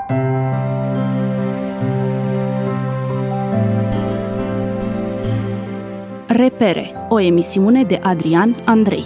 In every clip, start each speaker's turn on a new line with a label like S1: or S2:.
S1: Repere, o emisiune de Adrian Andrei.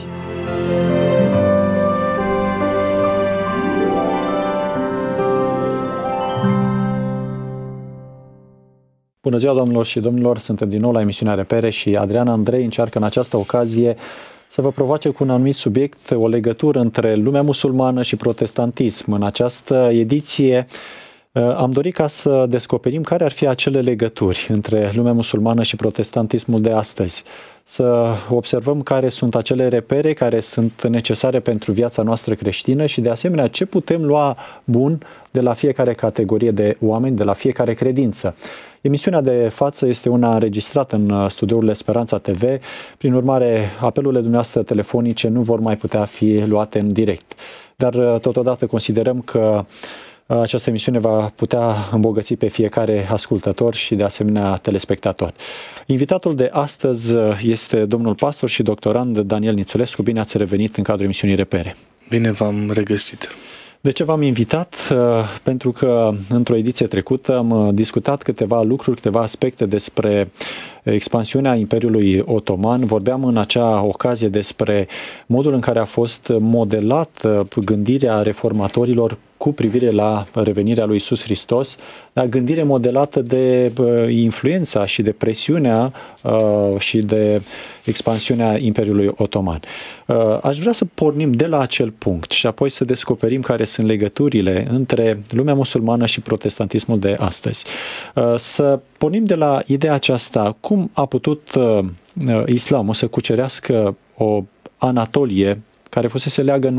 S2: Bună ziua, doamnelor și domnilor! Suntem din nou la emisiunea Repere și Adrian Andrei încearcă în această ocazie să vă provoace cu un anumit subiect o legătură între lumea musulmană și protestantism. În această ediție am dorit ca să descoperim care ar fi acele legături între lumea musulmană și protestantismul de astăzi. Să observăm care sunt acele repere care sunt necesare pentru viața noastră creștină și de asemenea ce putem lua bun de la fiecare categorie de oameni, de la fiecare credință. Emisiunea de față este una înregistrată în studiourile Speranța TV, prin urmare apelurile dumneavoastră telefonice nu vor mai putea fi luate în direct. Dar totodată considerăm că această emisiune va putea îmbogăți pe fiecare ascultător și de asemenea telespectator. Invitatul de astăzi este domnul pastor și doctorand Daniel Nițulescu. Bine ați revenit în cadrul emisiunii Repere.
S3: Bine v-am regăsit.
S2: De ce v-am invitat? Pentru că într-o ediție trecută am discutat câteva lucruri, câteva aspecte despre expansiunea Imperiului Otoman. Vorbeam în acea ocazie despre modul în care a fost modelată gândirea reformatorilor cu privire la revenirea lui Iisus Hristos, dar gândire modelată de influența și de presiunea și de expansiunea Imperiului Otoman. Aș vrea să pornim de la acel punct și apoi să descoperim care sunt legăturile între lumea musulmană și protestantismul de astăzi. Să pornim de la ideea aceasta, cum a putut islamul să cucerească o Anatolie care fusese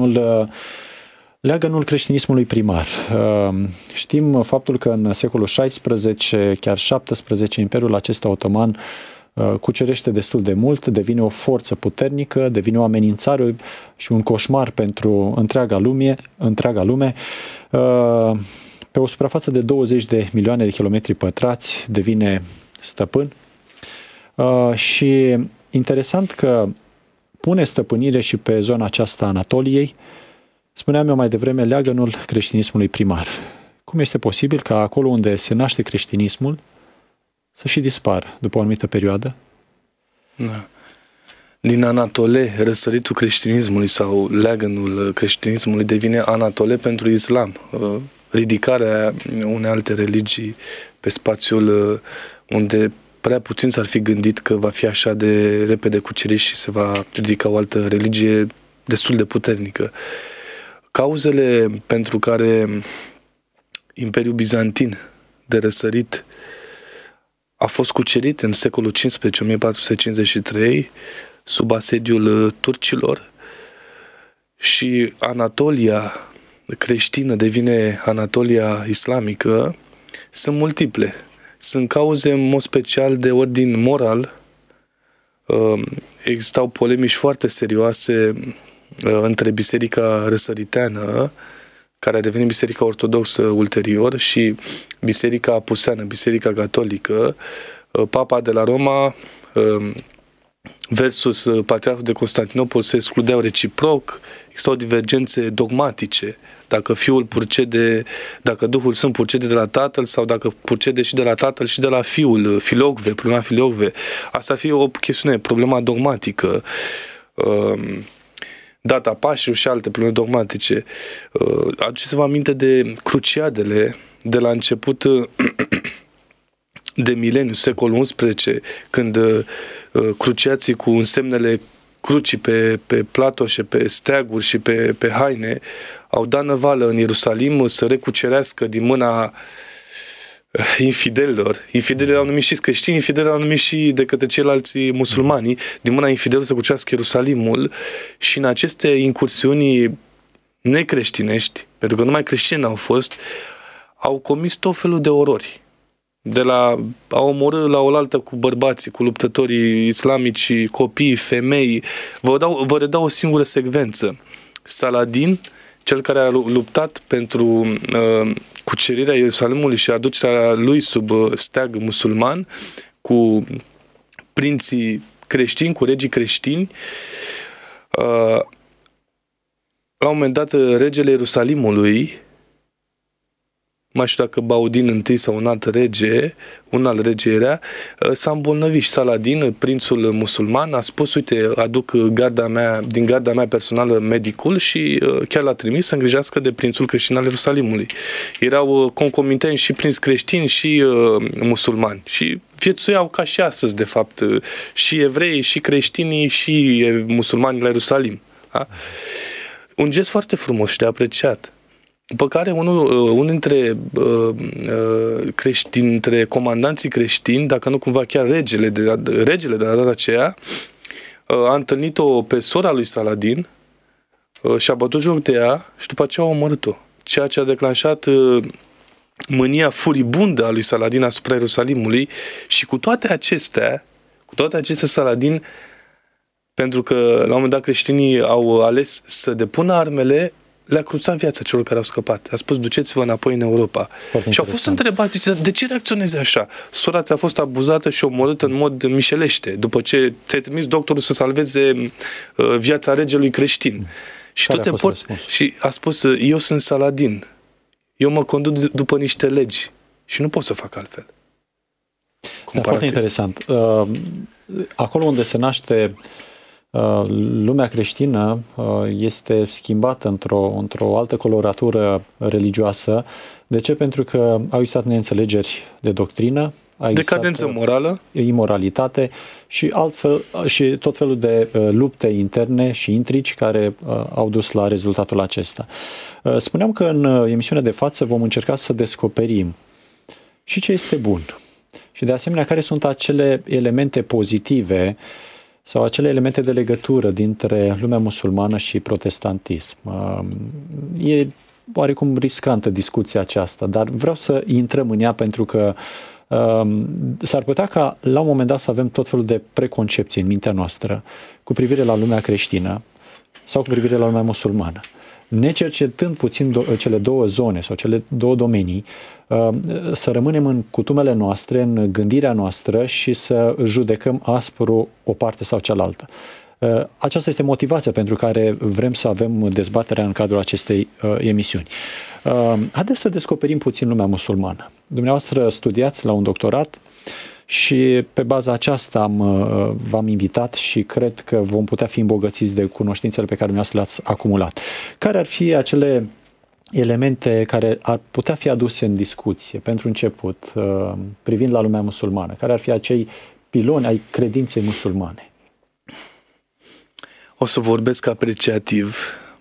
S2: leagănul creștinismului primar. Știm faptul că în secolul XVI, chiar XVII, Imperiul acesta otoman cucerește destul de mult, devine o forță puternică, devine o amenințare și un coșmar pentru întreaga lume. Pe o suprafață de 20 de milioane de kilometri pătrați devine stăpân. Și interesant că pune stăpânire și pe zona aceasta Anatoliei, spuneam eu mai devreme, leagănul creștinismului primar. Cum este posibil ca acolo unde se naște creștinismul să și dispară după o anumită perioadă?
S3: Da. Din Anatole, răsăritul creștinismului sau leagănul creștinismului devine Anatole pentru islam. Ridicarea unei alte religii pe spațiul unde prea puțin s-ar fi gândit că va fi așa de repede cucerit și se va ridica o altă religie destul de puternică. Cauzele pentru care Imperiul Bizantin de răsărit a fost cucerit în secolul XV, 1453, sub asediul turcilor și Anatolia creștină devine Anatolia islamică, sunt multiple. Sunt cauze în mod special de ordin moral. Existau polemici foarte serioase între Biserica Răsăriteană, care a devenit Biserica Ortodoxă ulterior, și Biserica Apuseană, Biserica Catolică. Papa de la Roma versus Patriarhul de Constantinopol se excludeau reciproc, existau divergențe dogmatice, dacă dacă Duhul Sfânt purcede de la Tatăl sau dacă purcede și de la Tatăl și de la Fiul, problema filocve. Asta ar fi o chestiune, problema dogmatică. Data Pașilor și alte probleme dogmatice. Aduceți-vă aminte de cruciadele de la început de mileniu, secolul XI, când cruciații cu însemnele crucii pe platoșe, pe steaguri și pe haine au dat năvală în Ierusalim să recucerească din mâna infidelilor. Infidelii au numit și creștini, infidelii au numit și de către ceilalți musulmani, din mâna infidelilor să cucerească Ierusalimul, și în aceste incursiuni necreștinești, pentru că numai creștini au fost, au comis tot felul de orori. Au omorât la oaltă cu bărbații, cu luptătorii islamici, copii, femei. Vă redau o singură secvență. Saladin, cel care a luptat pentru cucerirea Ierusalimului și aducerea lui sub steag musulman, cu prinții creștini, cu regii creștini, la un moment dat regele Ierusalimului mai știu dacă Baudin I sau un alt rege era, s-a îmbolnăvit și Saladin, prințul musulman, a spus, uite, aduc din garda mea personală medicul și chiar l-a trimis să îngrijească de prințul creștin al Ierusalimului. Erau concomiteni și prinți creștini și musulmani și viețuiau ca și astăzi, de fapt, și evrei, și creștinii, și musulmani la Ierusalim. Da? Un gest foarte frumos și de apreciat. După care unul dintre comandanții creștini, dacă nu cumva chiar regele de la data aceea, a întâlnit-o pe sora lui Saladin și a bătut joc de ea și după aceea a omorât-o. Ceea ce a declanșat mânia furibundă a lui Saladin asupra Ierusalimului și cu toate acestea Saladin, pentru că la un moment dat creștinii au ales să depună armele, le-a cruțat viața celor care au scăpat. A spus, duceți-vă înapoi în Europa.
S2: Foarte
S3: și au fost întrebați, zice, de ce reacționezi așa? Sora ți-a fost abuzată și omorâtă în mod mișelește, după ce ți-ai trimis doctorul să salveze viața regelui creștin. Și și a spus, eu sunt Saladin. Eu mă conduc după niște legi și nu pot să fac altfel.
S2: Da, foarte interesant. Acolo unde se naște lumea creștină este schimbată într-o altă coloratură religioasă. De ce? Pentru că au existat neînțelegeri de doctrină,
S3: decadență morală,
S2: imoralitate și tot felul de lupte interne și intrigi care au dus la rezultatul acesta. Spuneam că în emisiunea de față vom încerca să descoperim și ce este bun și de asemenea care sunt acele elemente pozitive sau acele elemente de legătură dintre lumea musulmană și protestantism. E oarecum riscantă discuția aceasta, dar vreau să intrăm în ea pentru că s-ar putea ca la un moment dat să avem tot felul de preconcepții în mintea noastră cu privire la lumea creștină sau cu privire la lumea musulmană. Necercetând puțin cele două zone sau cele două domenii, să rămânem în cutumele noastre, în gândirea noastră și să judecăm aspru o parte sau cealaltă. Aceasta este motivația pentru care vrem să avem dezbaterea în cadrul acestei emisiuni. Haideți să descoperim puțin lumea musulmană. Dumneavoastră studiați la un doctorat și pe baza aceasta v-am invitat și cred că vom putea fi îmbogățiți de cunoștințele pe care dumneavoastră le-ați acumulat. Care ar fi acele elemente care ar putea fi aduse în discuție pentru început, privind la lumea musulmană? Care ar fi acei piloni ai credinței musulmane?
S3: O să vorbesc apreciativ,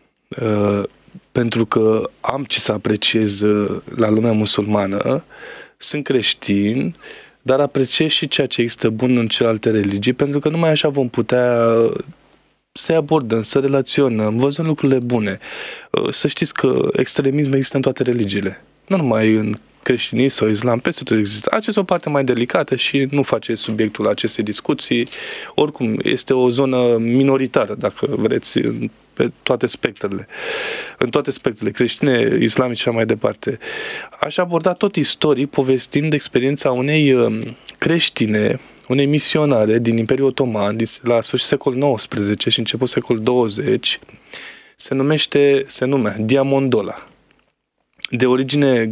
S3: pentru că am ce să apreciez la lumea musulmană. Sunt creștin, dar apreciez și ceea ce există bun în celelalte religii, pentru că numai așa vom putea să-i abordăm, să relaționăm, văzând lucrurile bune. Să știți că extremism există în toate religiile, nu numai în creștinism sau islam, peste tot există. Aceasta e o parte mai delicată și nu face subiectul acestei discuții. Oricum, este o zonă minoritară, dacă vreți, pe toate spectrele. În toate spectrele creștine, islamice și mai departe. Aș aborda tot istoric, povestind experiența unei creștine, unei misionare din Imperiul Otoman, la sfârșit secolul XIX și început secolul XX, se numea Diamondola. De origine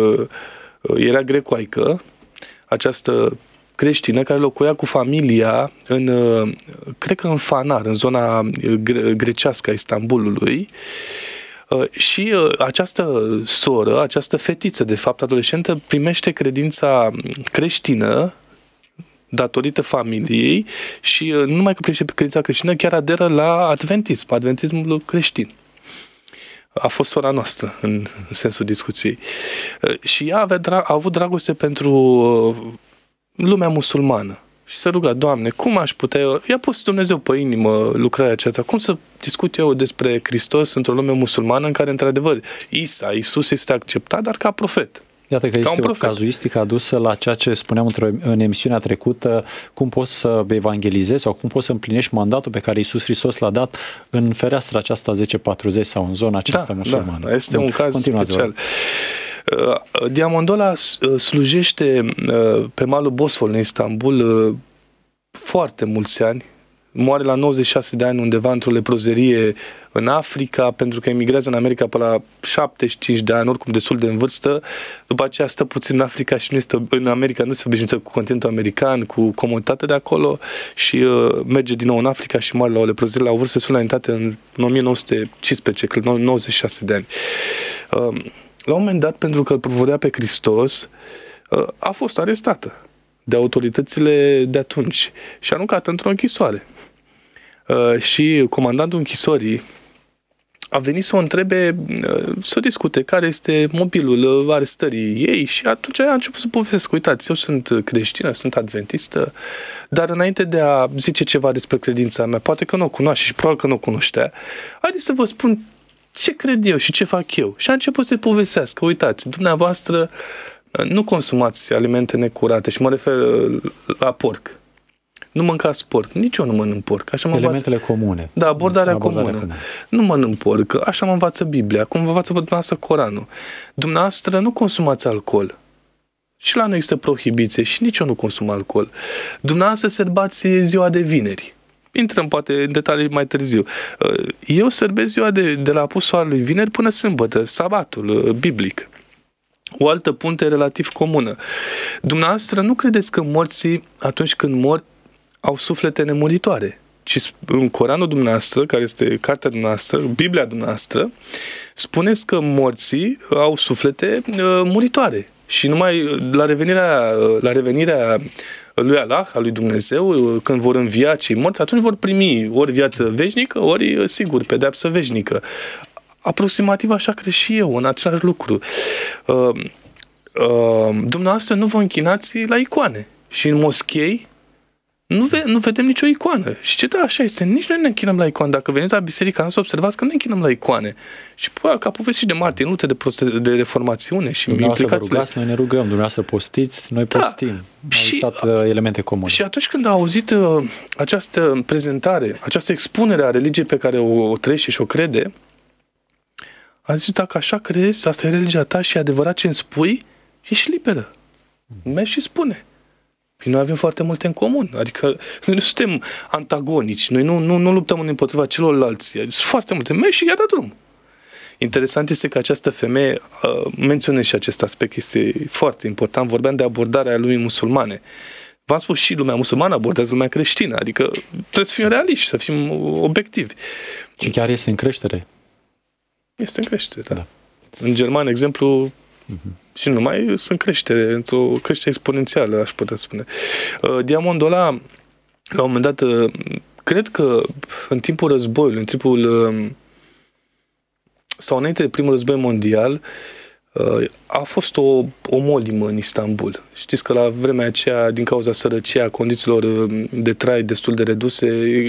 S3: era grecoaică, această creștină care locuia cu familia cred că în Fanar, în zona grecească a Istanbulului, și această soră, această fetiță, de fapt adolescentă, primește credința creștină datorită familiei și nu numai că primește credința creștină, chiar aderă la adventismul creștin. A fost sora noastră, în sensul discuției. Și ea a avut dragoste pentru lumea musulmană. Și se ruga, Doamne, cum aș putea eu... I-a pus Dumnezeu pe inimă lucrarea aceasta. Cum să discut eu despre Hristos într-o lume musulmană în care, într-adevăr, Iisus este acceptat, dar ca profet.
S2: Iată că este o cazuistică adusă la ceea ce spuneam în emisiunea trecută, cum poți să evangelizezi sau cum poți să împlinești mandatul pe care Iisus Hristos l-a dat în fereastra aceasta 1040 sau în zona aceasta musulmană.
S3: Da, este un caz special. Diamondola slujește pe malul Bosforului în Istanbul foarte mulți ani, moare la 96 de ani undeva într-o leprozerie în Africa, pentru că emigrează în America pe la 75 de ani, oricum destul de în vârstă. După aceea stă puțin în Africa și nu este, în America nu se obișnuită cu continentul american, cu comoditatea de acolo și merge din nou în Africa și moare la o leprozerie la o vârstă destul de înaintată în 1915, cred, 96 de ani. La un moment dat, pentru că îl propovădea pe Hristos, a fost arestată de autoritățile de atunci și aruncată într-o închisoare. Și comandantul închisorii a venit să o întrebe, să discute care este mobilul arestării ei și atunci a început să povestesc. Uitați, eu sunt creștină, sunt adventistă, dar înainte de a zice ceva despre credința mea, poate că nu o cunoaște și probabil că nu o cunoștea, haideți să vă spun ce cred eu și ce fac eu. Și a început să povestească. Uitați, dumneavoastră nu consumați alimente necurate și mă refer la porc. Nu mâncați porc. Nici eu nu mănânc porc. Așa
S2: elementele comune.
S3: Da, abordarea comună. Nu mănânc porc. Așa mă învață Biblia. Cum vă învață dumneavoastră Coranul. Dumneavoastră nu consumați alcool. Și la noi există prohibiție și nici eu nu consum alcool. Dumneavoastră sărbați ziua de vineri. Intrăm poate în detalii mai târziu. Eu sărbesc ziua de la apusul soarelui vineri până sâmbătă, sabatul biblic. O altă punte relativ comună. Dumneavoastră nu credeți că morții, atunci când mor, au suflete nemuritoare, ci în Coranul dumneavoastră, care este cartea dumneavoastră, Biblia dumneavoastră, spuneți că morții au suflete muritoare. Și numai la revenirea lui Allah, a lui Dumnezeu, când vor învia cei morți, atunci vor primi ori viață veșnică, ori, sigur, pedeapsă veșnică. Aproximativ așa cred și eu, în același lucru. Dumneavoastră nu vă închinați la icoane. Și în moschei nu vedem nicio icoană. Și ce da, așa este. Nici noi ne închinăm la icoane. Dacă veniți la biserică, nu să observați că nu ne închinăm la icoane. Și ca povesti de Martin Luther, de reformațiune și
S2: dumneavoastră vă rugați, noi ne rugăm. Dumneavoastră postiți, noi postim. Au existat elemente comune.
S3: Și atunci când a auzit această prezentare, această expunere a religiei pe care o trăiește și o crede, a zis, dacă așa crezi, asta e religia ta și e adevărat ce îmi spui, ești liberă. Mergi și spune. Păi noi avem foarte multe în comun. Adică noi nu suntem antagonici. Noi nu luptăm împotriva celorlalți. Sunt foarte multe. Mergi și i-a dat drum. Interesant este că această femeie menționez și acest aspect. Este foarte important. Vorbeam de abordarea lumii musulmane. V-am spus și lumea musulmană abordează lumea creștină. Adică trebuie să fim realiști, să fim obiectivi.
S2: Și chiar este în creștere.
S3: Este în creștere, da. În German, exemplu, și numai sunt creștere, într-o creștere exponențială, aș putea spune. Diamondul ăla, la un moment dat, cred că în timpul războiului, sau înainte de primul război mondial, a fost o molimă în Istanbul. Știți că la vremea aceea, din cauza sărăciei, a condițiilor de trai destul de reduse,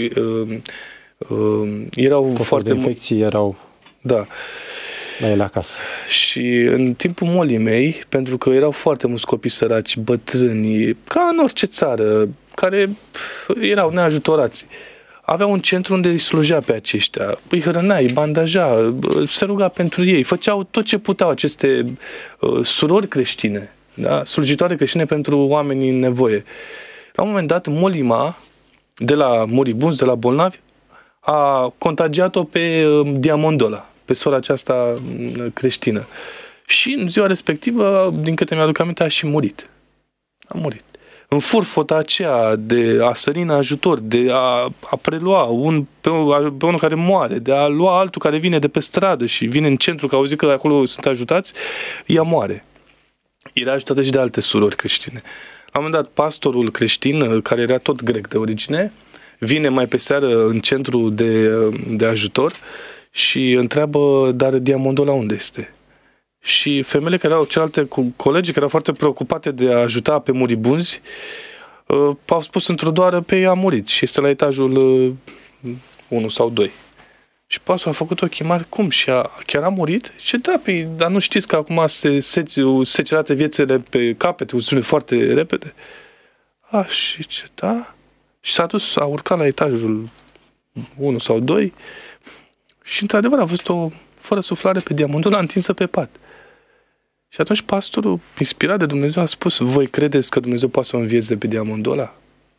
S3: erau foarte
S2: infecții erau...
S3: Da.
S2: La el acasă.
S3: Și în timpul molimei, pentru că erau foarte mulți copii săraci, bătrâni, ca în orice țară, care erau neajutorați, aveau un centru unde îi slujea pe aceștia, îi hrănea, îi bandaja, se ruga pentru ei, făceau tot ce puteau aceste surori creștine, da? Slujitoare creștine pentru oamenii în nevoie. La un moment dat, molima de la moribunzi, de la bolnavi, a contagiat-o pe Diamondola, pe sora aceasta creștină. Și în ziua respectivă, din câte mi-aduc aminte, a și murit. A murit. În furfota aceea de a sări în ajutor, de a prelua pe unul care moare, de a lua altul care vine de pe stradă și vine în centru, că auzi că acolo sunt ajutați, ea moare. Era ajutată și de alte surori creștine. La un moment dat, pastorul creștin, care era tot grec de origine, vine mai pe seară în centru de ajutor și întreabă, dar Diamondola unde este? Și femeile care erau, celelalte colegi care erau foarte preocupate de a ajuta pe muribunzi, au spus într-o doară, pe ea a murit și este la etajul 1 sau 2. Și pastorul a făcut ochii mari, cum? Și chiar a murit? Și da, dar nu știți că acum se cerate viețile pe capete, spune foarte repede? Și ce, da? Și s-a dus, a urcat la etajul 1 sau 2 și într-adevăr a văzut-o fără suflare pe Diamondola întinsă pe pat. Și atunci pastorul, inspirat de Dumnezeu, a spus, voi credeți că Dumnezeu poate să o învieze pe Diamondola?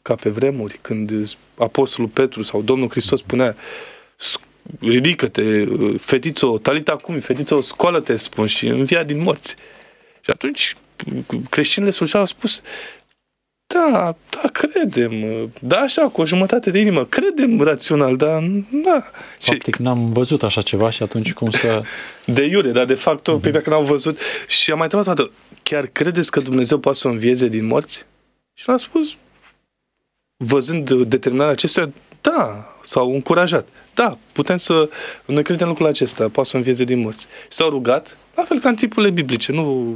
S3: ca pe vremuri, când Apostolul Petru sau Domnul Hristos spunea: ridică-te, fetițo, talita cumi, fetițo, scoală-te, spun, și învia din morți. Și atunci creștinile slujeau au spus: da, credem, da, așa, cu o jumătate de inimă, credem rațional, dar da.
S2: Practic n-am văzut așa ceva și atunci cum să...
S3: De iure, dar de fapt, dacă n-am văzut. Și am mai întrebat toată: chiar credeți că Dumnezeu poate să o învieze din morți? Și l-a spus, văzând determinarea acestuia, da, s-au încurajat. Da, noi credem lucrul acesta, poate să o învieze din morți. Și s-au rugat, la fel ca în tipurile biblice,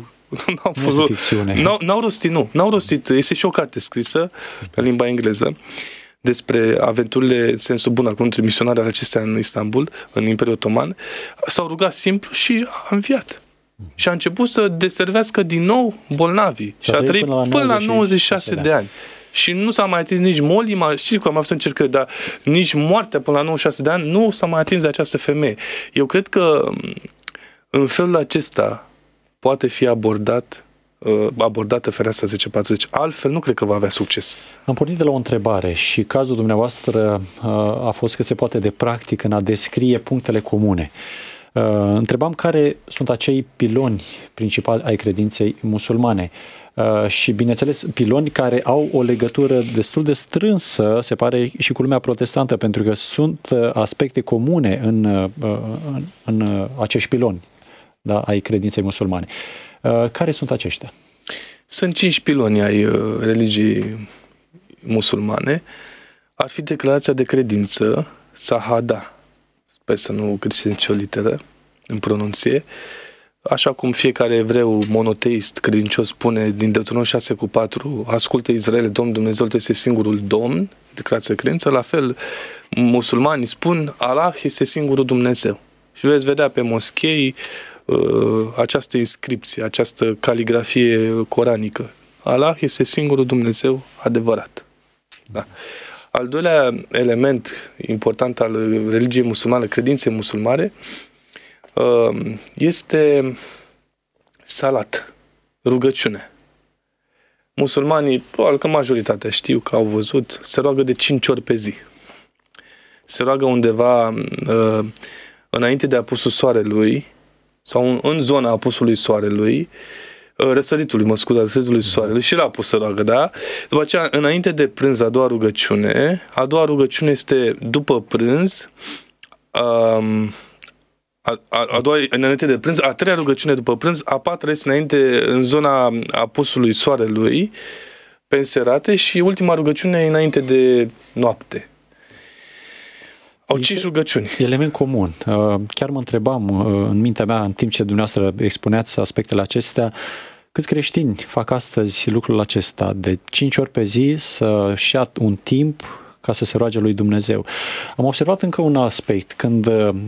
S3: N-au rostit, este și o carte scrisă pe limba engleză despre aventurile, în sensul bun al cuvântului, misionare ale acestea în Istanbul, în Imperiul Otoman. S-au rugat simplu și a înviat. Și a început să deservească din nou bolnavii. Și a trăit până la 96 de ani. Și nu s-a mai atins nici molima, știți că am avut încercări, dar nici moartea până la 96 de ani nu s-a mai atins de această femeie. Eu cred că în felul acesta poate fi abordată fereastra 1040. Altfel nu cred că va avea succes.
S2: Am pornit de la o întrebare și cazul dumneavoastră a fost cât se poate de practic în a descrie punctele comune. Întrebam care sunt acei piloni principali ai credinței musulmane. Și, bineînțeles, piloni care au o legătură destul de strânsă, se pare, și cu lumea protestantă, pentru că sunt aspecte comune în acești piloni, da, ai credinței musulmane. Care sunt aceștia?
S3: Sunt 5 piloni ai religiei musulmane. Ar fi declarația de credință, Shahada. Sper să nu greșesc nicio literă în pronunție. Așa cum fiecare evreu monoteist credincios spune din Deuteronom 6:4, ascultă Israel, Domnul Dumnezeu este singurul Domn, declarația de credință, la fel musulmanii spun Allah este singurul Dumnezeu. Și veți vedea pe moschei această inscripție, această caligrafie coranică. Allah este singurul Dumnezeu adevărat. Da. Al doilea element important al religiei musulmane, credinței musulmane, este salat, rugăciune. Musulmanii, probabil că majoritatea știu, că au văzut, se roagă de 5 ori pe zi. Se roagă undeva înainte de apusul soarelui sau în zona apusului soarelui, răsăritului soarelui, și la apus să roagă, da? După aceea, înainte de prânz, a doua rugăciune este după prânz, înainte de prânz, a treia rugăciune după prânz, a patra este înainte, în zona apusului soarelui, pe înserate, și ultima rugăciune înainte de noapte. Au 5 rugăciuni.
S2: Element comun. Chiar mă întrebam în mintea mea, în timp ce dumneavoastră expuneați aspectele acestea, câți creștini fac astăzi lucrul acesta de 5 ori pe zi să-și ia un timp ca să se roage lui Dumnezeu. Am observat încă un aspect. Când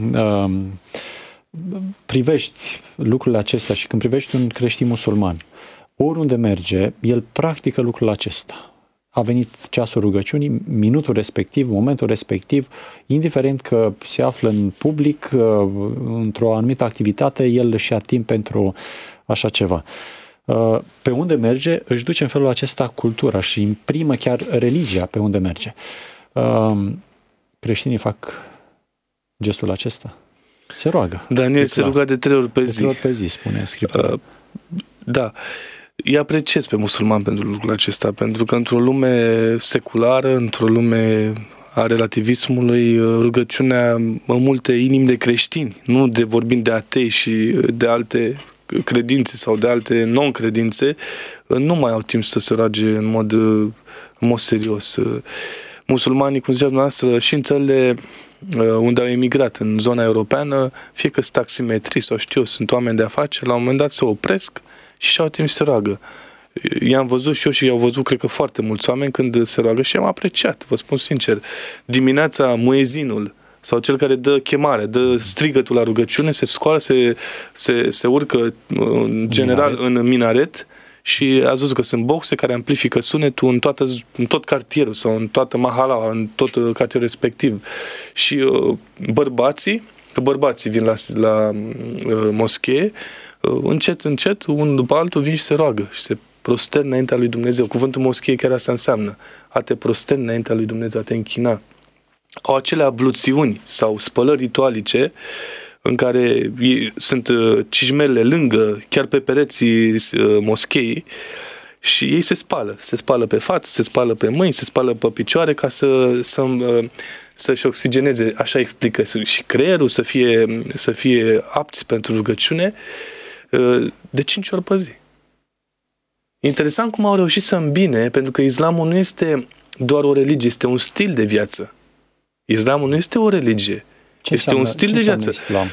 S2: privești lucrurile acestea și când privești un creștin musulman, oriunde merge, el practică lucrul acesta. A venit ceasul rugăciunii, minutul respectiv, momentul respectiv, indiferent că se află în public, într-o anumită activitate, el își ia timp pentru așa ceva. Pe unde merge, își duce în felul acesta cultura și imprimă chiar religia pe unde merge. Creștinii fac gestul acesta. Se roagă.
S3: Daniel se ruga de 3 ori pe zi.
S2: De 3 ori pe zi, spune Scriptura.
S3: Da. Îi apreciez pe musulman pentru lucrul acesta, pentru că într-o lume seculară, într-o lume a relativismului, rugăciunea în multe inimi de creștini, nu de vorbind de atei și de alte credințe sau de alte non-credințe, nu mai au timp să se roage în mod serios. Musulmanii, cum ziceați dumneavoastră, și în țările unde au emigrat, în zona europeană, fie că sunt taximetri sau sunt oameni de afaceri, la un moment dat se opresc și au timp să se roagă. I-am văzut și eu și i-au văzut, cred că, foarte mulți oameni când se roagă și am apreciat, vă spun sincer. Dimineața, muezinul sau cel care dă chemare, dă strigătul la rugăciune, se scoală, se urcă în general în minaret și ați văzut că sunt boxe care amplifică sunetul în tot cartierul sau în toată mahala, în tot cartierul respectiv. Și bărbații vin la moschee, încet, unul după altul vin și se roagă și se prosterni înaintea lui Dumnezeu. Cuvântul moschee chiar asta înseamnă. A te prosterni înaintea lui Dumnezeu, a te închina. Au acele abluțiuni sau spălări ritualice în care sunt cijmelele lângă, chiar pe pereții moscheii, și ei se spală pe față, se spală pe mâini, se spală pe picioare ca să-și oxigeneze, așa explică, și creierul să fie apți pentru rugăciune de 5 ori pe zi. Interesant cum au reușit să îmbine, pentru că islamul nu este doar o religie, este un stil de viață. Islamul nu este o religie, este un stil de viață.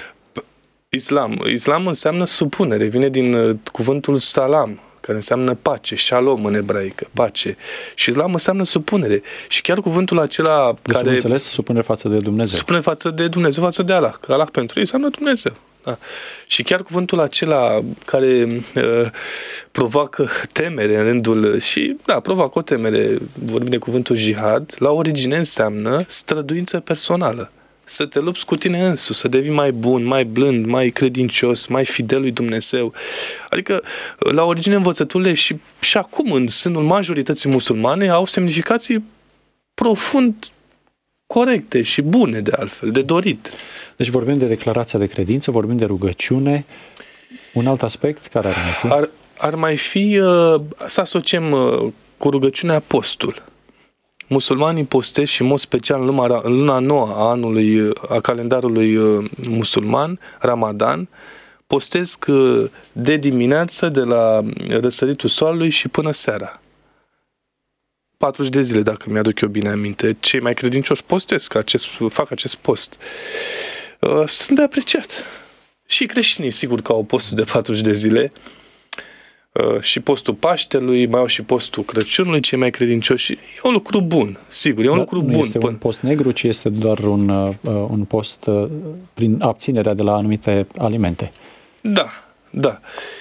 S3: Islam înseamnă supunere, vine din cuvântul salam, care înseamnă pace, shalom în ebraică, pace. Și islam înseamnă supunere. Și chiar cuvântul acela care...
S2: înțeles, supunere față de Dumnezeu.
S3: Supunere față de Dumnezeu, față de Allah. Că Allah pentru ei înseamnă Dumnezeu. Da. Și chiar cuvântul acela care provoacă temere în rândul... Și, da, provoacă o temere, vorbim de cuvântul jihad, la origine înseamnă străduință personală. Să te lupți cu tine însuți, să devii mai bun, mai blând, mai credincios, mai fidel lui Dumnezeu. Adică, la origine, învățăturile și acum, în sânul majorității musulmane, au semnificații profund corecte și bune, de altfel, de dorit.
S2: Deci vorbim de declarația de credință, vorbim de rugăciune. Un alt aspect care ar mai fi?
S3: Ar mai fi să asociem cu rugăciunea postul. Musulmanii postez și în mod special în luna nouă a calendarului musulman, Ramadan, postesc de dimineață, de la răsăritul soarelui și până seara. 40 de zile, dacă mi-aduc eu bine aminte. Cei mai credincioși postesc, fac acest post. Sunt de apreciat. Și creștinii, sigur că au postul de 40 de zile, și postul Paștelui, mai au și postul Crăciunului, cei mai credincioși. E un lucru bun, sigur, e un lucru bun.
S2: Nu este un post negru, ci este doar un post prin abținerea de la anumite alimente.
S3: Da.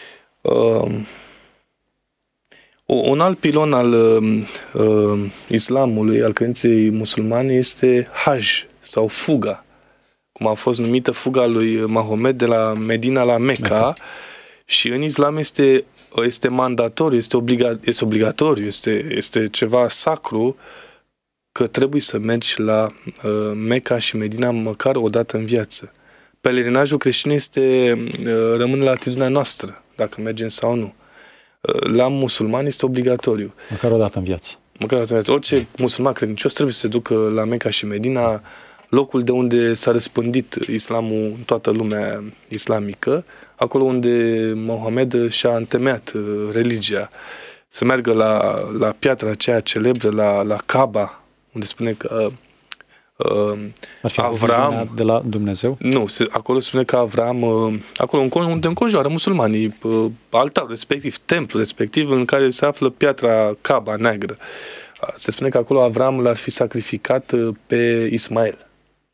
S3: Un alt pilon al islamului, al credinței musulmane, este Hajj sau fuga, cum a fost numită fuga lui Mahomed de la Medina la Mecca. Și în islam este mandatoriu, este obligatoriu, este ceva sacru că trebuie să mergi la Mecca și Medina măcar o dată în viață. Pelerinajul creștin rămâne la atitudinea noastră, dacă mergem sau nu. La musulman este obligatoriu.
S2: Măcar o dată în viață.
S3: Orice musulman credincios trebuie să se ducă la Mecca și Medina, locul de unde s-a răspândit islamul în toată lumea islamică, acolo unde Mohamed și-a întemeiat religia, să meargă la piatra aceea celebră, la Kaaba, unde spune că
S2: Avram de la Dumnezeu?
S3: Nu, acolo spune că Avram, acolo unde înconjoară musulmanii, altarul respectiv, templul respectiv, în care se află piatra Kaaba neagră. Se spune că acolo Avram l-ar fi sacrificat pe Ismail.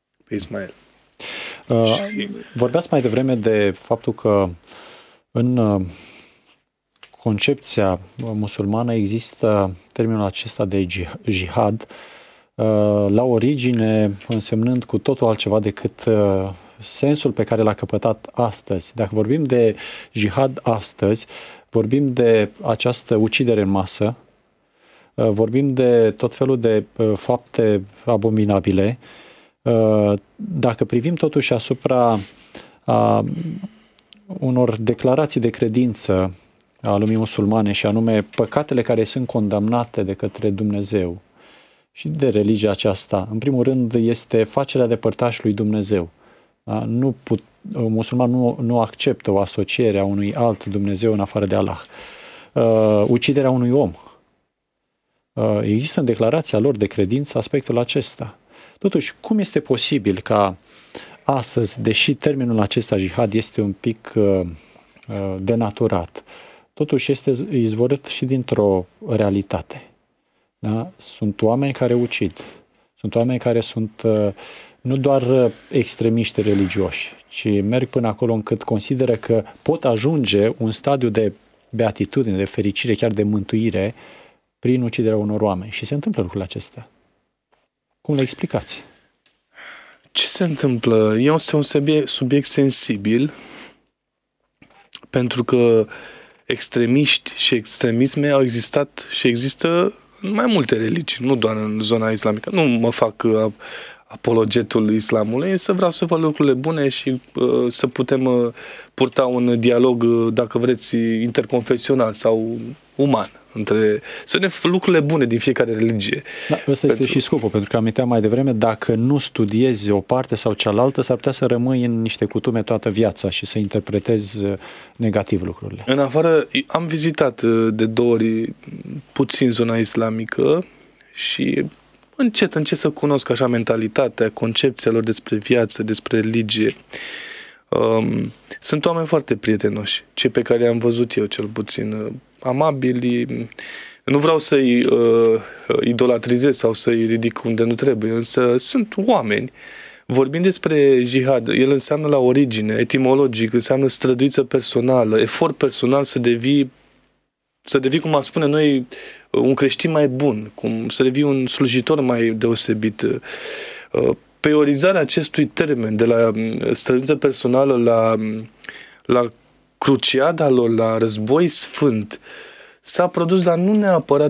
S2: Vorbeați mai devreme de faptul că în concepția musulmană există termenul acesta de jihad, la origine însemnând cu totul altceva decât sensul pe care l-a căpătat astăzi. Dacă vorbim de jihad astăzi, vorbim de această ucidere în masă, vorbim de tot felul de fapte abominabile. Dacă privim totuși asupra unor declarații de credință a lumii musulmane, și anume păcatele care sunt condamnate de către Dumnezeu și de religia aceasta, în primul rând este facerea de părtaș lui Dumnezeu. Musulman nu acceptă o asociere a unui alt Dumnezeu în afară de Allah. Uciderea unui om. Există în declarația lor de credință aspectul acesta. Totuși, cum este posibil ca astăzi, deși termenul acesta jihad este un pic denaturat, totuși este izvorât și dintr-o realitate? Da? Sunt oameni care ucid, sunt oameni care sunt nu doar extremiști religioși, ci merg până acolo încât consideră că pot ajunge un stadiu de beatitudine, de fericire, chiar de mântuire prin uciderea unor oameni. Și se întâmplă lucrurile acestea. Cum le explicați?
S3: Ce se întâmplă? Este un subiect sensibil, pentru că extremiști și extremisme au existat și există în mai multe religii, nu doar în zona islamică. Nu mă fac apologetul islamului, însă vreau să văd lucrurile bune și să putem purta un dialog, dacă vreți, interconfesional sau uman. Să vedem lucrurile bune din fiecare religie.
S2: Da, ăsta este și scopul, pentru că aminteam mai devreme, dacă nu studiezi o parte sau cealaltă, s-ar putea să rămâi în niște cutume toată viața și să interpretezi negativ lucrurile.
S3: În afară, am vizitat de 2 ori puțin zona islamică și încet să cunosc așa mentalitatea, concepția lor despre viață, despre religie. Sunt oameni foarte prietenoși, cei pe care i-am văzut eu cel puțin, amabili. Nu vreau să-i idolatrizez sau să-i ridic unde nu trebuie, însă sunt oameni. Vorbind despre jihad, el înseamnă la origine, etimologic, înseamnă străduință personală, efort personal să devii, cum am spune noi, un creștin mai bun, să devii un slujitor mai deosebit. Priorizarea acestui termen de la străduință personală la cruciada lor, la război sfânt, s-a produs la nu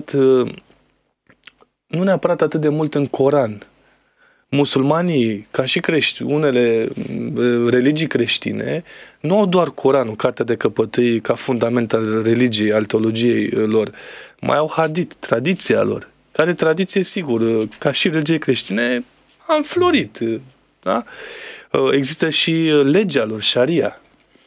S3: neapărat atât de mult în Coran. Musulmanii, ca și unele religii creștine, nu au doar Coranul, cartea de căpătâi, ca fundament al religiei, al teologiei lor. Mai au hadith, tradiția lor, care tradiție, sigur, ca și religie creștine, a înflorit. Da? Există și legea lor, Sharia.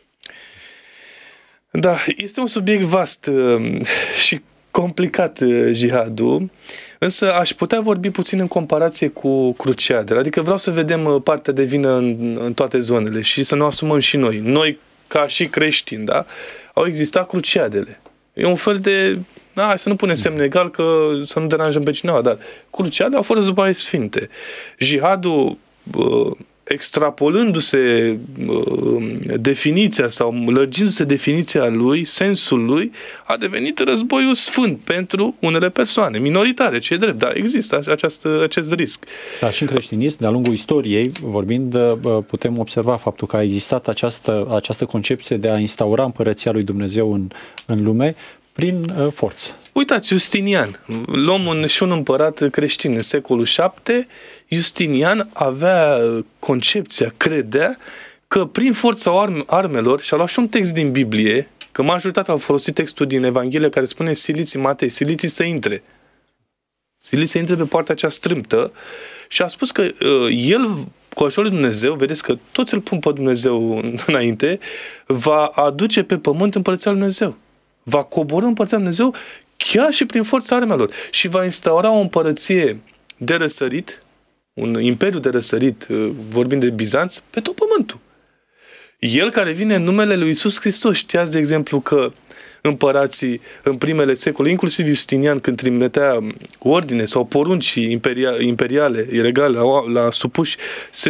S3: Da, este un subiect vast și complicat jihadul, însă aș putea vorbi puțin în comparație cu cruciadele. Adică vreau să vedem partea de vină în toate zonele și să ne asumăm și noi. Noi, ca și creștini, da, au existat cruciadele. E un fel de... Da, hai să nu punem semn egal, că să nu deranjăm pe cineva, dar cruciadele au fost războaie sfinte. Jihadul, extrapolându-se definiția sau lărgindu-se definiția lui, sensul lui, a devenit războiul sfânt pentru unele persoane, minoritare, ce e drept, dar există acest risc.
S2: Da, și în creștinism, de-a lungul istoriei, vorbind, putem observa faptul că a existat această concepție de a instaura împărăția lui Dumnezeu în lume prin forță.
S3: Uitați, Justinian, luăm un împărat creștin în secolul VII, Justinian avea concepția, credea că prin forța armelor, și-a luat și un text din Biblie, că majoritatea au folosit textul din Evanghelie care spune siliți Matei, siliți să intre. Siliți să intre pe partea cea strâmtă și a spus că el, cu ajutorul lui Dumnezeu, vedeți că toți îl pun pe Dumnezeu înainte, va aduce pe pământ împărăția lui Dumnezeu. Va coborî împărăția lui Dumnezeu chiar și prin forța armelor și va instaura o împărăție de răsărit, un imperiu de răsărit, vorbind de Bizanț, pe tot pământul. El care vine în numele lui Iisus Hristos. Știați, de exemplu, că împărații în primele secole, inclusiv Justinian, când trimitea ordine sau porunci imperiale, regale la supuși, se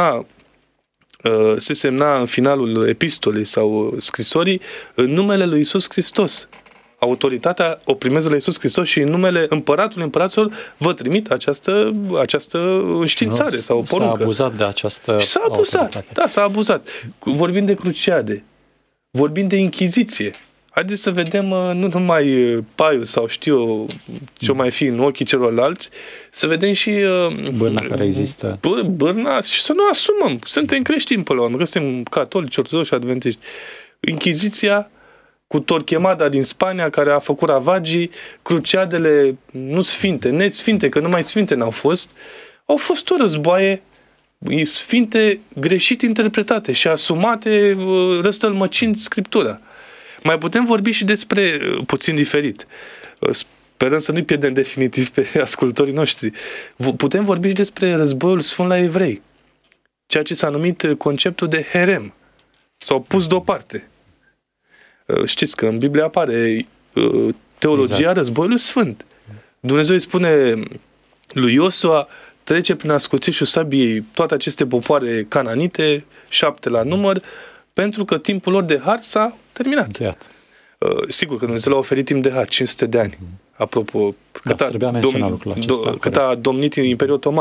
S3: semna în finalul epistolei sau scrisorii în numele lui Iisus Hristos. Autoritatea o primez la Iisus Hristos și în numele împăraților vă trimit această înștiințare sau poruncă.
S2: S-a abuzat de această
S3: și s-a abuzat.
S2: autoritate.
S3: Da, s-a abuzat. Vorbim de cruciade, vorbim de inchiziție. Haideți să vedem nu numai paiul sau știu ce mai fi în ochii celorlalți, să vedem și
S2: bârna care există.
S3: Bârna și să nu asumăm. Suntem creștini pe la urmă, că suntem catolici, ortodoxi, adventiști. Inchiziția cu Torquemada din Spania, care a făcut ravagii, cruciadele nu sfinte, nesfinte, că numai sfinte n-au fost o războaie sfinte greșit interpretate și asumate răstălmăcind Scriptura. Mai putem vorbi și despre, puțin diferit, sperăm să nu-i pierdem definitiv pe ascultorii noștri, putem vorbi și despre războiul sfânt la evrei, ceea ce s-a numit conceptul de herem. S-au pus deoparte. Știți că în Biblie apare teologia războiului sfânt. Dumnezeu îi spune lui Iosua, trece prin ascuțișul sabiei toate aceste popoare cananite, 7 la număr, pentru că timpul lor de har s-a terminat. Sigur că Dumnezeu l-a oferit timp de har, 500 de ani. Apropo, cât a domnit Imperiul Otoman.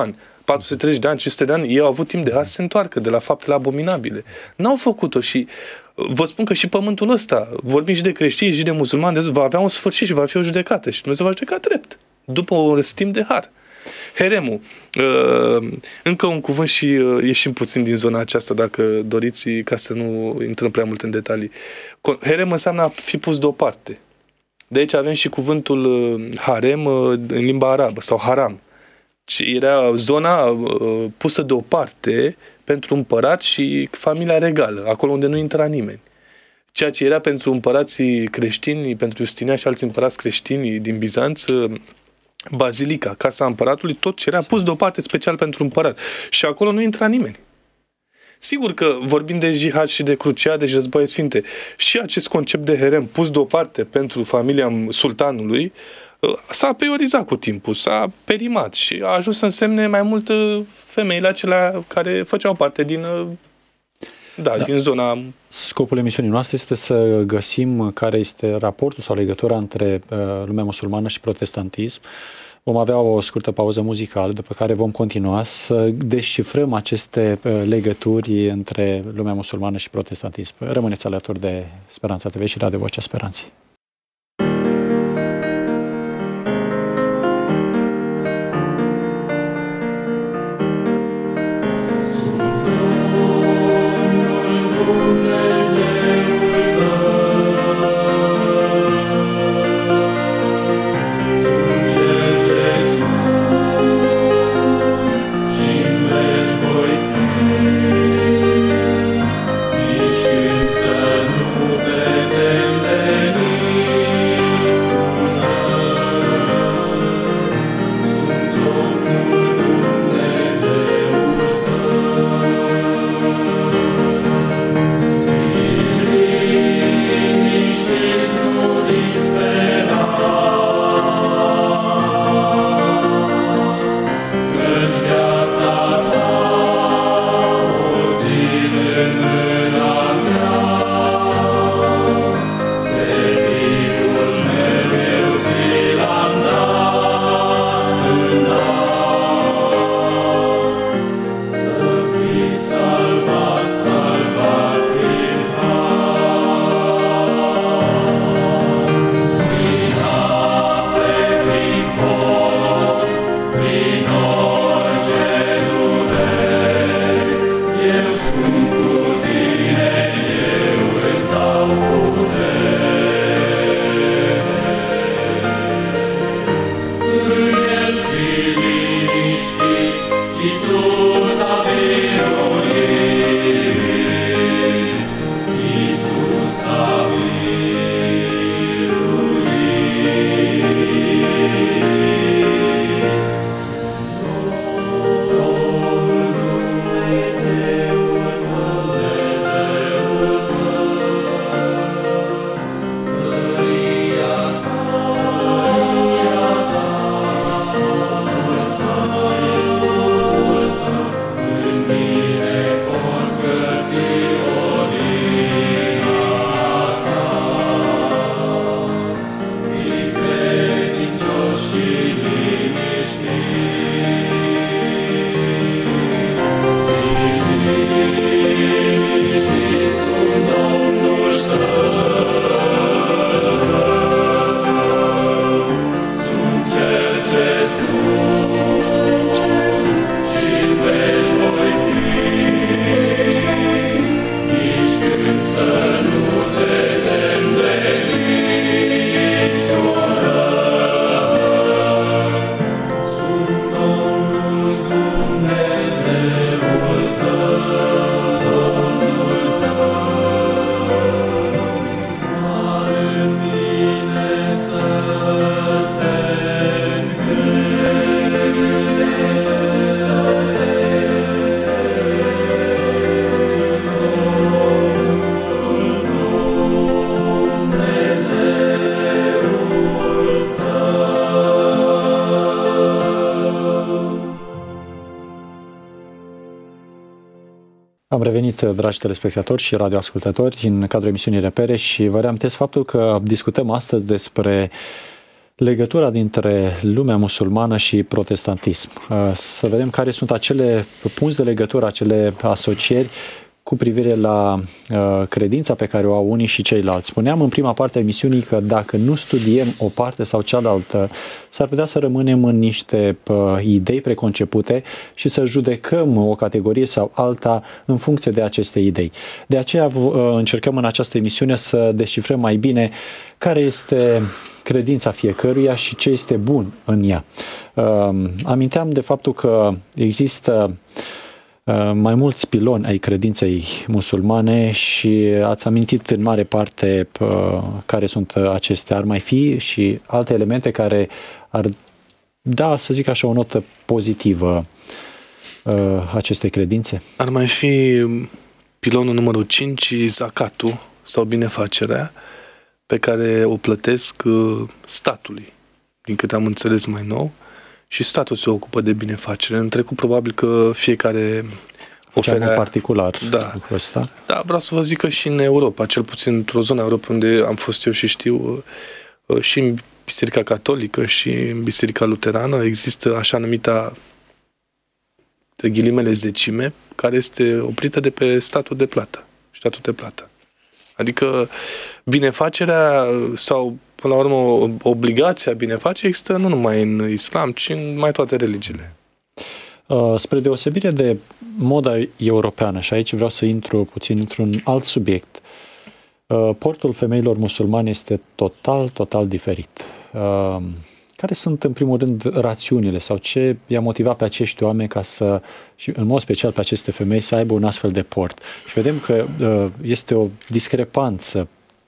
S3: 430 de ani, 500 de ani, ei au avut timp de har să se întoarcă de la faptele abominabile. N-au făcut-o și vă spun că și pământul ăsta, vorbim și de creștini și de musulmani, va avea un sfârșit și va fi o judecată și Dumnezeu va judeca drept, după un timp de har. Heremul, încă un cuvânt și ieșim puțin din zona aceasta, dacă doriți, ca să nu intrăm prea mult în detalii. Herem înseamnă a fi pus deoparte. De aici avem și cuvântul harem în limba arabă, sau haram. Era zona pusă deoparte pentru împărat și familia regală, acolo unde nu intra nimeni. Ceea ce era pentru împărații creștini, pentru Justinian și alți împărați creștini din Bizanț, bazilica, casa împăratului, tot ce era pus deoparte special pentru împărat. Și acolo nu intra nimeni. Sigur că vorbim de jihad și de cruciade și războaie sfinte. Și acest concept de herem pus deoparte pentru familia sultanului s-a priorizat cu timpul, s-a perimat și a ajuns să însemne mai mult femeile acelea care făceau parte din zona.
S2: Scopul emisiunii noastre este să găsim care este raportul sau legătura între lumea musulmană și protestantism. Vom avea o scurtă pauză muzicală, după care vom continua să descifrăm aceste legături între lumea musulmană și protestantism. Rămâneți alături de Speranța TV și Radio Vocea Speranței. Am revenit, dragi telespectatori și radioascultători, în cadrul emisiunii Repere și vă reamintesc faptul că discutăm astăzi despre legătura dintre lumea musulmană și protestantism. Să vedem care sunt acele punți de legătură, acele asocieri cu privire la credința pe care o au unii și ceilalți. Spuneam în prima parte a emisiunii că dacă nu studiem o parte sau cealaltă, s-ar putea să rămânem în niște idei preconcepute și să judecăm o categorie sau alta în funcție de aceste idei. De aceea încercăm în această emisiune să descifrăm mai bine care este credința fiecăruia și ce este bun în ea. Aminteam de faptul că există mai mulți piloni ai credinței musulmane și ați amintit în mare parte care sunt acestea. Ar mai fi și alte elemente care ar da, să zic așa, o notă pozitivă acestei credințe?
S3: Ar mai fi pilonul numărul 5, zacatul sau binefacerea, pe care o plătesc statului, din câte am înțeles mai nou. Și statul se ocupă de binefacere. În trecut, probabil că fiecare oferea...
S2: în particular
S3: lucrul
S2: ăsta.
S3: Da, vreau să vă zic că și în Europa, cel puțin într-o zonă a Europei unde am fost eu și știu, și în Biserica Catolică și în Biserica Luterană, există așa numita, între ghilimele, zecime, care este oprită de pe statul de plată. Statul de plată. Adică binefacerea sau, până la urmă, obligația binefacerii există nu numai în islam, ci în mai toate religiile.
S2: Spre deosebire de moda europeană, și aici vreau să intru puțin într-un alt subiect, portul femeilor musulmane este total diferit. Care sunt, în primul rând, rațiunile sau ce i-a motivat pe acești oameni ca să, și în mod special pe aceste femei, să aibă un astfel de port? Și vedem că este o discrepanță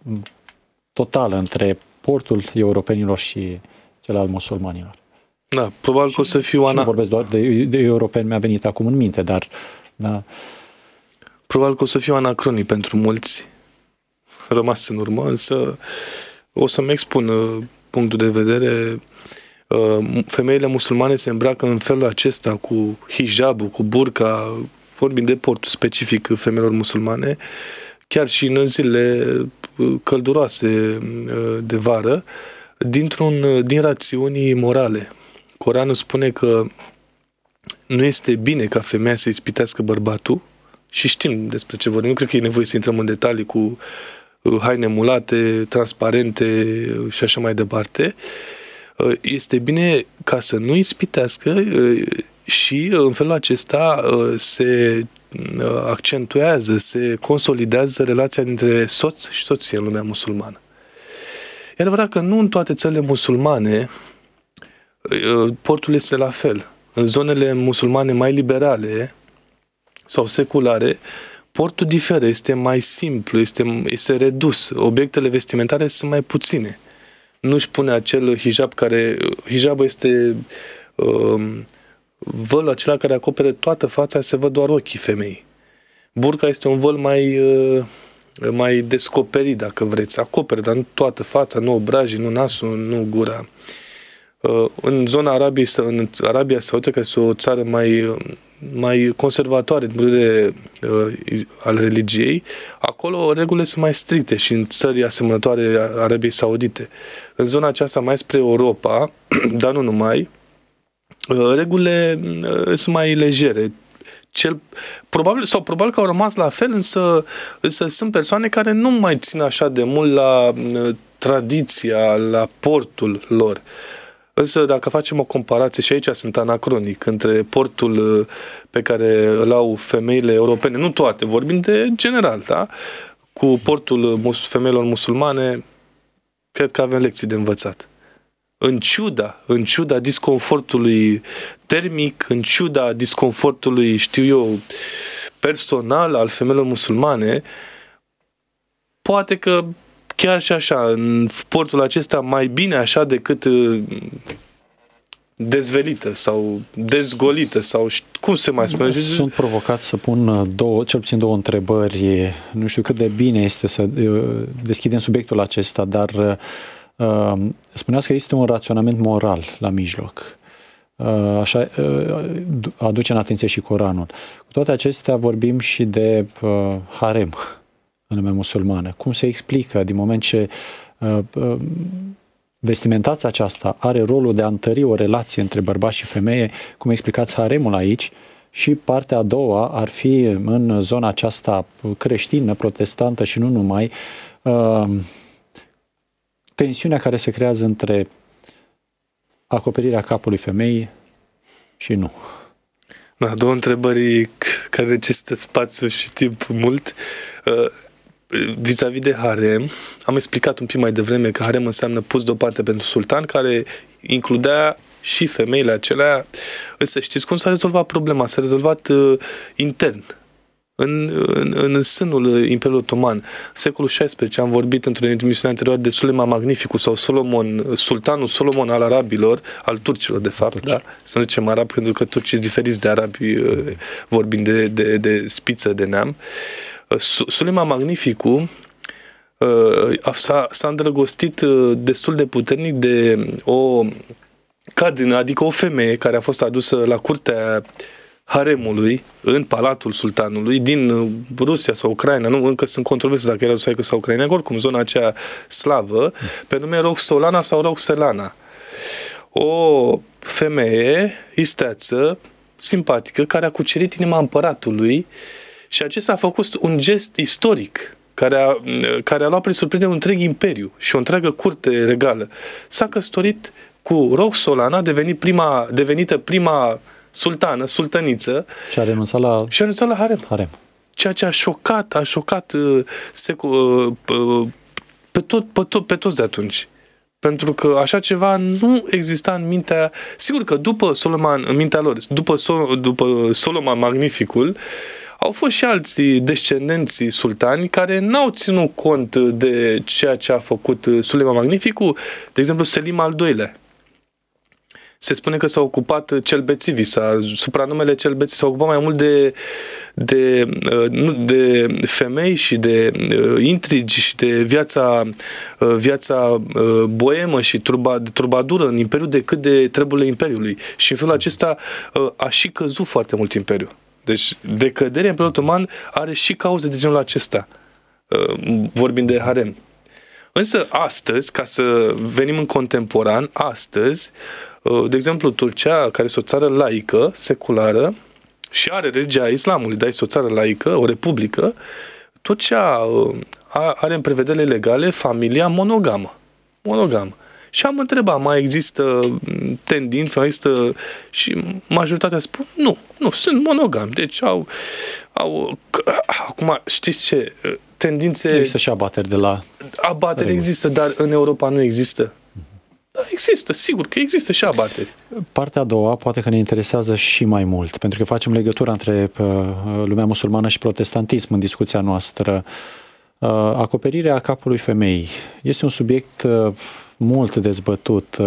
S2: totală între portul europenilor și cel al musulmanilor.
S3: Da, probabil că o să fiu
S2: nu vorbesc doar de europeni, mi-a venit acum în minte, dar... Da.
S3: Probabil că o să fiu anacronic pentru mulți rămas în urmă, însă o să-mi expun punctul de vedere. Femeile musulmane se îmbracă în felul acesta, cu hijabul, cu burka, vorbim de portul specific femeilor musulmane, chiar și în zilele călduroase de vară, din rațiuni morale. Coranul spune că nu este bine ca femeia să ispitească bărbatul și știm despre ce vorbim. Nu cred că e nevoie să intrăm în detalii cu haine mulate, transparente și așa mai departe. Este bine ca să nu ispitească și în felul acesta se accentuează, se consolidează relația dintre soț și soție în lumea musulmană. E adevărat că nu în toate țările musulmane portul este la fel. În zonele musulmane mai liberale sau seculare, portul diferă, este mai simplu, este redus. Obiectele vestimentare sunt mai puține. Nu-și pune acel hijab care... Hijabul este vălul acela care acopere toată fața, se văd doar ochii femeii. Burca este un văl mai descoperit, dacă vreți. Acoperă, dar nu toată fața, nu obrajii, nu nasul, nu gura. În zona Arabiei, în Arabia Saudită, care este o țară mai conservatoare din punct de vedere al religiei, acolo regulile sunt mai stricte și în țări asemănătoare Arabiei Saudite. În zona aceasta, mai spre Europa, dar nu numai, regulile sunt mai legere. Probabil că au rămas la fel, însă sunt persoane care nu mai țin așa de mult la tradiția, la portul lor. Însă dacă facem o comparație, și aici sunt anacronic, între portul pe care îl au femeile europene, nu toate, vorbim de general, da? Cu portul femeilor musulmane, cred că avem lecții de învățat. În ciuda disconfortului termic, în ciuda disconfortului, știu eu, personal al femeilor musulmane, poate că chiar și așa, în portul acesta, mai bine așa decât dezvelită sau dezgolită sau cum se mai spune?
S2: Sunt provocat să pun cel puțin două întrebări. Nu știu cât de bine este să deschidem subiectul acesta, dar spuneați că este un raționament moral la mijloc. Așa aduce în atenție și Coranul. Cu toate acestea vorbim și de harem în lumea musulmană. Cum se explică din moment ce vestimentația aceasta are rolul de a întări o relație între bărbat și femeie, cum explicați haremul aici, și partea a doua ar fi în zona aceasta creștină, protestantă și nu numai, tensiunea care se creează între acoperirea capului femeii și nu.
S3: Da, două întrebări care necesită spațiu și timp mult. Vis-a-vis de harem, am explicat un pic mai devreme că harem înseamnă pus deoparte pentru sultan, care includea și femeile acelea. Însă știți cum s-a rezolvat problema? S-a rezolvat intern, în sânul Imperiului Otoman. Secolul XVI, am vorbit într-o emisiune anterioară de Suleiman Magnificul sau sultanul Solomon al arabilor, al turcilor de fapt, da? Să nu zicem arab, pentru că turcii sunt diferiți de arabi, vorbind de spiță de neam. Suleiman Magnificul s-a îndrăgostit destul de puternic de o cadină, adică o femeie care a fost adusă la curtea haremului, în palatul sultanului, din Rusia sau Ucraina, nu, încă sunt controverse dacă era rusoaică sau ucraineană, oricum zona aceea slavă, pe nume Roxolana sau Roxelana. O femeie isteață, simpatică, care a cucerit inima împăratului și acesta a făcut un gest istoric care a luat prin surprindere un întreg imperiu și o întreagă curte regală. S-a căsătorit cu Roxolana, devenită prima sultăniță.
S2: Și a renunțat la
S3: harem. Ceea ce a șocat pe toți de atunci. Pentru că așa ceva nu exista în mintea... Sigur că după Solomon Magnificul, au fost și alții descendenții sultani care n-au ținut cont de ceea ce a făcut Suleiman Magnificul, de exemplu Selim al II-lea. Se spune că s-a ocupat celbețivii, supranumele celbeții, s-a ocupat mai mult de femei și de intrigi și de viața boemă și trubadură în imperiu decât de treburile imperiului. Și în felul acesta a și căzut foarte mult imperiu. Deci decăderea Imperiului Otoman are și cauze de genul acesta, vorbind de harem. Însă astăzi, ca să venim în contemporan, astăzi, de exemplu, Turcia, care este o țară laică, seculară, și are religia islamului, dar este o țară laică, o republică, Turcia are în prevederile legale familia monogamă. Și am întrebat, mai există tendințe, mai există... Și majoritatea spun, nu, sunt monogami. Deci acum, știți ce? Tendințe...
S2: Există și abateri de la...
S3: Abateri există, dar în Europa nu există. Da, există, sigur că există și abateri.
S2: Partea a doua poate că ne interesează și mai mult, pentru că facem legătura între lumea musulmană și protestantism în discuția noastră. Acoperirea capului femeii este un subiect mult dezbătut.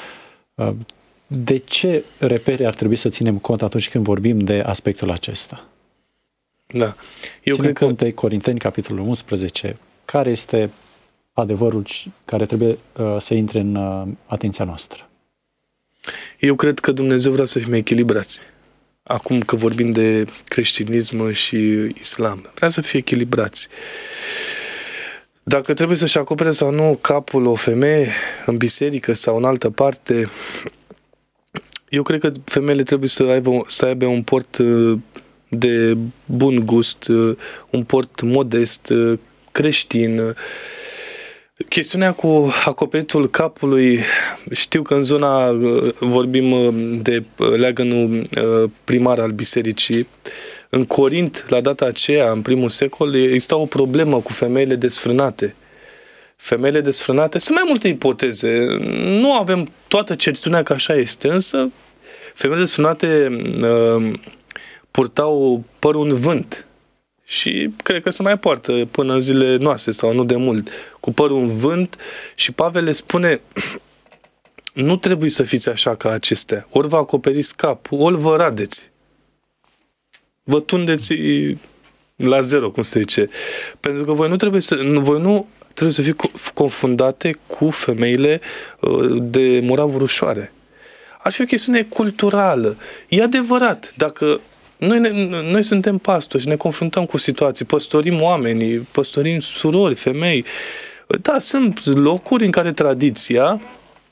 S2: De ce repere ar trebui să ținem cont atunci când vorbim de aspectul acesta?
S3: Da.
S2: Eu cred că de Corinteni, capitolul 11, care este adevărul care trebuie să intre în atenția noastră?
S3: Eu cred că Dumnezeu vrea să fim echilibrați. Acum că vorbim de creștinism și islam, vrea să fie echilibrați. Dacă trebuie să-și acopere sau nu capul o femeie în biserică sau în altă parte, eu cred că femeile trebuie să aibă un port de bun gust, un port modest, creștin. Chestiunea cu acoperitul capului, știu că în zona, vorbim de leagănul primar al bisericii, în Corint, la data aceea, în primul secol, exista o problemă cu femeile desfrânate. Femeile desfrânate, sunt mai multe ipoteze, nu avem toată certitudinea că așa este, însă femeile desfrânate purtau părul în vânt și cred că se mai poartă până în zilele noastre sau nu de mult, cu părul în vânt, și Pavel le spune: nu trebuie să fiți așa ca acestea, ori vă acoperiți capul, ori vă radeți. Vă tundeți la zero, cum se zice. Pentru că voi nu trebuie să fiți confundate cu femeile de moravuri ușoare. Ar fi o chestiune culturală. E adevărat, dacă noi suntem pastori și ne confruntăm cu situații, păstorim oamenii, păstorim surori, femei. Da, sunt locuri în care tradiția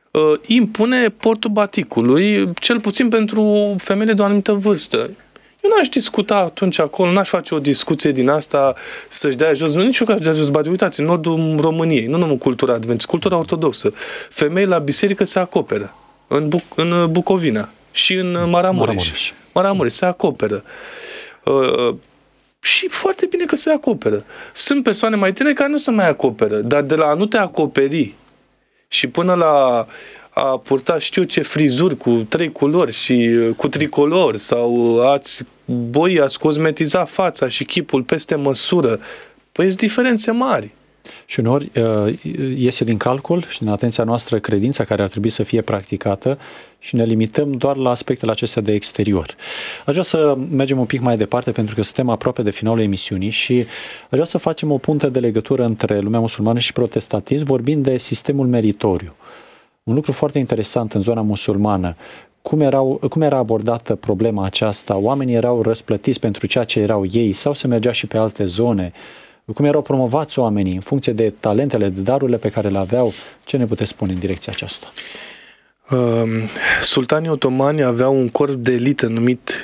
S3: impune portul baticului, cel puțin pentru femeile de o anumită vârstă. Eu n-aș discuta atunci acolo, n-aș face o discuție din asta să-și dea jos, nu nici eu că aș dea jos baticul. Uitați, în nordul României, nu numai cultura adventistă, cultura ortodoxă, femei la biserică se acoperă, în Bucovina și în Maramureș se acoperă. Și foarte bine că se acoperă. Sunt persoane mai tinere care nu se mai acoperă, dar de la a nu te acoperi și până la a purta știu ce frizuri cu 3 culori și cu tricolor sau ați cosmetiza fața și chipul peste măsură, păi sunt diferențe mari.
S2: Și uneori iese din calcul și din atenția noastră credința care ar trebui să fie practicată și ne limităm doar la aspectele acestea de exterior. Aș vrea să mergem un pic mai departe pentru că suntem aproape de finalul emisiunii și aș vrea să facem o punte de legătură între lumea musulmană și protestantism vorbind de sistemul meritoriu. Un lucru foarte interesant în zona musulmană. Cum era abordată problema aceasta? Oamenii erau răsplătiți pentru ceea ce erau ei sau se mergea și pe alte zone? Cum erau promovați oamenii în funcție de talentele, de darurile pe care le aveau? Ce ne puteți spune în direcția aceasta?
S3: Sultanii otomani aveau un corp de elită numit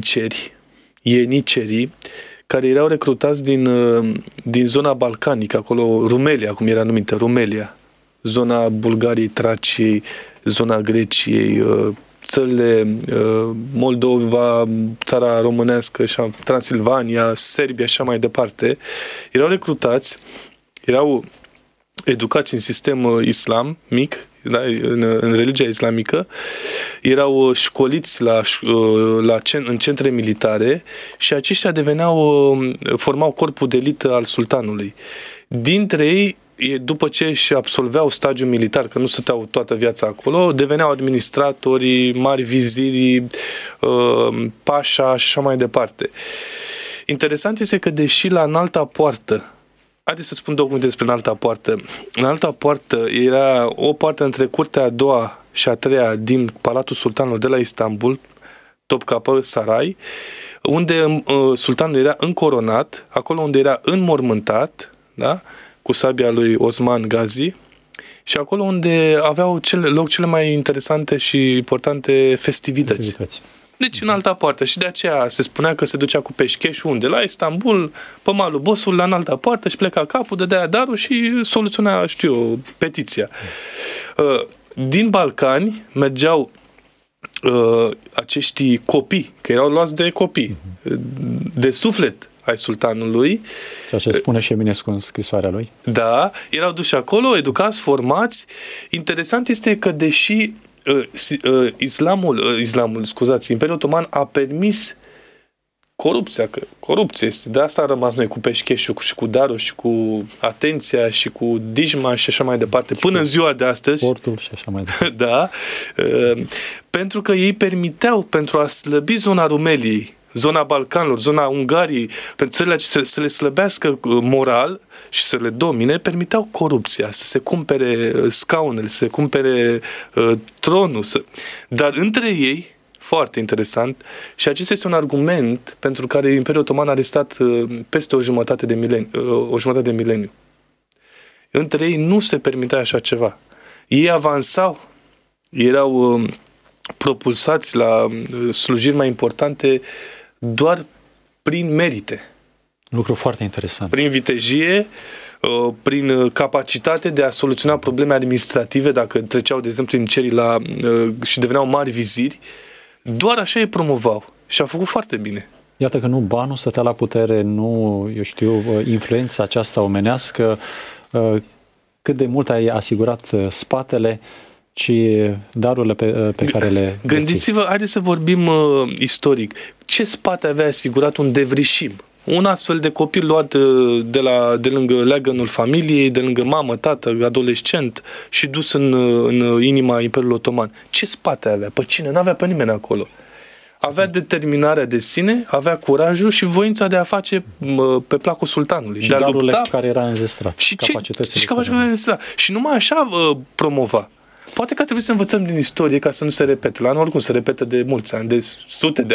S3: ienicerii, care erau recrutați din zona balcanică, acolo Rumelia, cum era numită, Rumelia, zona Bulgariei, Traciei, zona Greciei, țările Moldova, țara românească, Transilvania, Serbia și așa mai departe, erau recrutați, erau educați în sistem islamic, da, în religia islamică, erau școliți în centre militare și aceștia formau corpul de elită al sultanului. Dintre ei, după ce își absolveau stagiul militar, că nu stăteau toată viața acolo, deveneau administratori, mari viziri, pașa și așa mai departe. Interesant este că deși la înalta poartă, haideți să spun două cuvinte despre înalta poartă. Înalta poartă era o poartă între curtea a doua și a treia din Palatul Sultanului de la Istanbul, Topkapı Saray, unde sultanul era încoronat, acolo unde era înmormântat, da? Cu sabia lui Osman Gazi, și acolo unde aveau loc cele mai interesante și importante festivități. Deci în alta poartă. Și de aceea se spunea că se ducea cu peșcheșul unde? La Istanbul, pe malul Bosul, la înalta poartă și pleca capul, dădea darul și soluționa, petiția. Din Balcani mergeau acești copii, că erau luați de copii, de suflet ai sultanului.
S2: Ceea ce spune și Eminescu în scrisoarea lui.
S3: Da, erau duși acolo, educați, formați. Interesant este că deși Imperiul Otoman a permis corupția, că corupție este, de asta a rămas noi cu peșcheșul și cu darul și cu atenția și cu dijma și așa mai departe, și până în ziua de astăzi.
S2: Portul și așa mai departe.
S3: Da, pentru că ei permiteau, pentru a slăbi zona Rumeliei, zona Balcanilor, zona Ungariei, pentru țările să le slăbească moral și să le domine, permiteau corupția, să se cumpere scaunele, să se cumpere tronul. Dar între ei, foarte interesant, și acesta este un argument pentru care Imperiul Otoman a restat peste o jumătate de mileniu. Între ei nu se permitea așa ceva. Ei avansau, erau propulsați la slujiri mai importante doar prin merite.
S2: Lucru foarte interesant.
S3: Prin vitejie, prin capacitate de a soluționa probleme administrative, dacă treceau, de exemplu, în cerii și deveneau mari viziri, doar așa îi promovau. Și a făcut foarte bine.
S2: Iată că nu banul stătea la putere, nu, influența aceasta omenească, cât de mult ai asigurat spatele, ci darurile pe care le...
S3: Gândiți-vă, haideți să vorbim istoric. Ce spate avea asigurat un devrișim? Un astfel de copil luat de lângă leagănul familiei, de lângă mamă, tată, adolescent și dus în inima Imperiului Otoman. Ce spate avea? Pe cine? N-avea pe nimeni acolo. Avea determinarea de sine, avea curajul și voința de a face pe placul sultanului.
S2: Și darurile care era înzestrat.
S3: Și capacitățile înzestrat. Și numai așa promova. Poate că trebuie să învățăm din istorie ca să nu se repete. La noi oricum se repete de mulți ani, de sute de ani.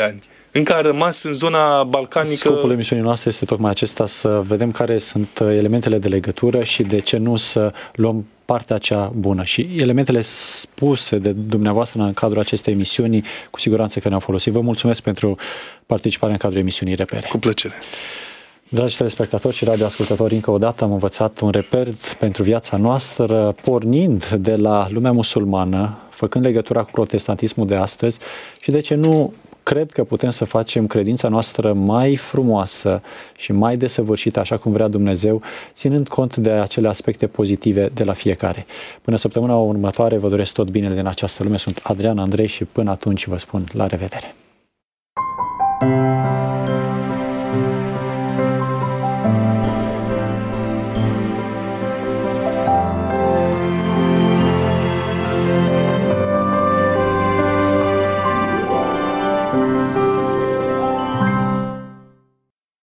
S3: încă a rămas în zona balcanică.
S2: Scopul emisiunii noastre este tocmai acesta, să vedem care sunt elementele de legătură și de ce nu să luăm partea cea bună. Și elementele spuse de dumneavoastră în cadrul acestei emisiuni, cu siguranță că ne-au folosit. Vă mulțumesc pentru participarea în cadrul emisiunii Repere.
S3: Cu plăcere.
S2: Dragi telespectatori și radioascultători, încă o dată am învățat un reper pentru viața noastră, pornind de la lumea musulmană, făcând legătura cu protestantismul de astăzi și, de ce nu, cred că putem să facem credința noastră mai frumoasă și mai desăvârșită, așa cum vrea Dumnezeu, ținând cont de acele aspecte pozitive de la fiecare. Până săptămâna următoare, vă doresc tot binele din această lume. Sunt Adrian Andrei și până atunci vă spun la revedere!